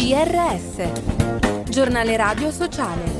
GRS, Giornale Radio Sociale.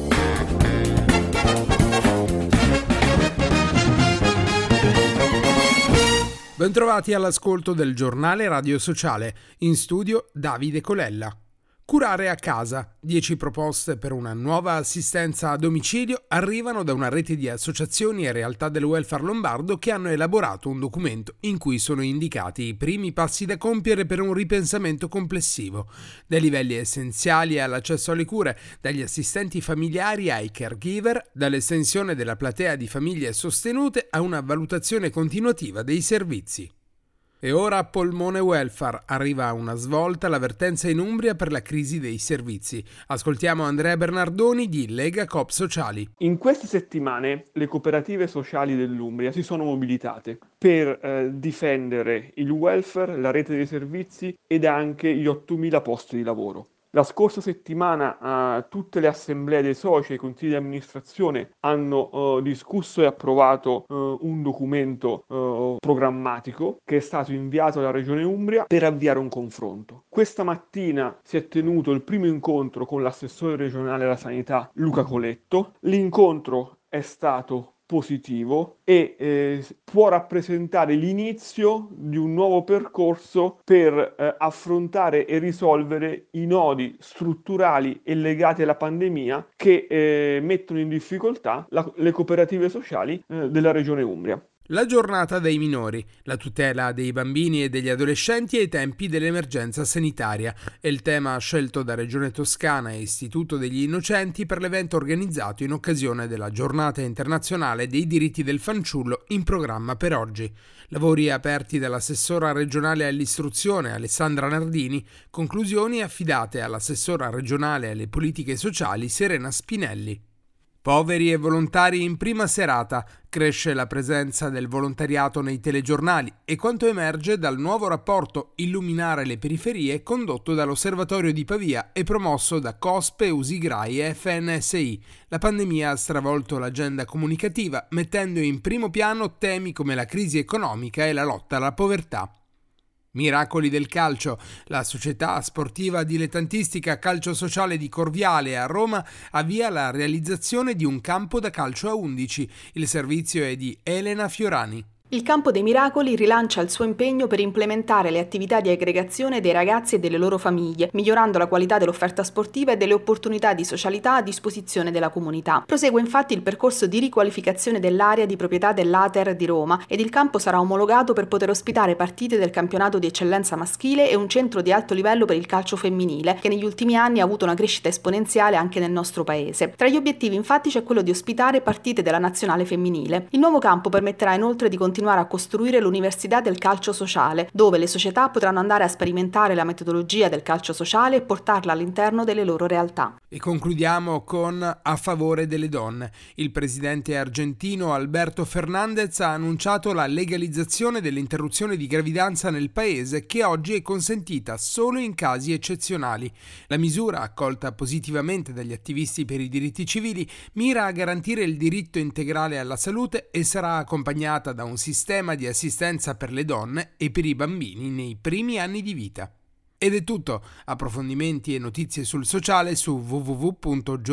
Bentrovati all'ascolto del Giornale Radio Sociale. In studio Davide Colella. Curare a casa. 10 proposte per una nuova assistenza a domicilio arrivano da una rete di associazioni e realtà del welfare lombardo che hanno elaborato un documento in cui sono indicati i primi passi da compiere per un ripensamento complessivo, dai livelli essenziali all'accesso alle cure, dagli assistenti familiari ai caregiver, dall'estensione della platea di famiglie sostenute a una valutazione continuativa dei servizi. E ora a Polmone Welfare arriva una svolta all'avvertenza in Umbria per la crisi dei servizi. Ascoltiamo Andrea Bernardoni di Lega Coop Sociali. In queste settimane le cooperative sociali dell'Umbria si sono mobilitate per difendere il welfare, la rete dei servizi ed anche gli 8.000 posti di lavoro. La scorsa settimana tutte le assemblee dei soci e i consigli di amministrazione hanno discusso e approvato un documento programmatico che è stato inviato alla Regione Umbria per avviare un confronto. Questa mattina si è tenuto il primo incontro con l'assessore regionale alla sanità Luca Coletto. L'incontro è stato positivo e può rappresentare l'inizio di un nuovo percorso per affrontare e risolvere i nodi strutturali e legati alla pandemia che mettono in difficoltà le cooperative sociali della Regione Umbria. La giornata dei minori, la tutela dei bambini e degli adolescenti ai tempi dell'emergenza sanitaria è il tema scelto da Regione Toscana e Istituto degli Innocenti per l'evento organizzato in occasione della Giornata Internazionale dei Diritti del Fanciullo in programma per oggi. Lavori aperti dall'assessora regionale all'istruzione Alessandra Nardini, conclusioni affidate all'assessora regionale alle politiche sociali Serena Spinelli. Poveri e volontari in prima serata, cresce la presenza del volontariato nei telegiornali e quanto emerge dal nuovo rapporto Illuminare le periferie condotto dall'Osservatorio di Pavia e promosso da COSPE, Usigrai e FNSI. La pandemia ha stravolto l'agenda comunicativa mettendo in primo piano temi come la crisi economica e la lotta alla povertà. Miracoli del calcio. La società sportiva dilettantistica Calcio Sociale di Corviale a Roma avvia la realizzazione di un campo da calcio a 11. Il servizio è di Elena Fiorani. Il Campo dei Miracoli rilancia il suo impegno per implementare le attività di aggregazione dei ragazzi e delle loro famiglie, migliorando la qualità dell'offerta sportiva e delle opportunità di socialità a disposizione della comunità. Prosegue infatti il percorso di riqualificazione dell'area di proprietà dell'Ater di Roma ed il campo sarà omologato per poter ospitare partite del campionato di eccellenza maschile e un centro di alto livello per il calcio femminile, che negli ultimi anni ha avuto una crescita esponenziale anche nel nostro paese. Tra gli obiettivi infatti c'è quello di ospitare partite della nazionale femminile. Il nuovo campo permetterà inoltre di continuare a costruire l'Università del Calcio Sociale, dove le società potranno andare a sperimentare la metodologia del calcio sociale e portarla all'interno delle loro realtà. E concludiamo con A favore delle donne. Il presidente argentino Alberto Fernandez ha annunciato la legalizzazione dell'interruzione di gravidanza nel paese, che oggi è consentita solo in casi eccezionali. La misura, accolta positivamente dagli attivisti per i diritti civili, mira a garantire il diritto integrale alla salute e sarà accompagnata da un sistema di assistenza per le donne e per i bambini nei primi anni di vita. Ed è tutto. Approfondimenti e notizie sul sociale su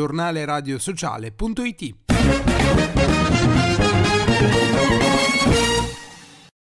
www.giornaleradiosociale.it.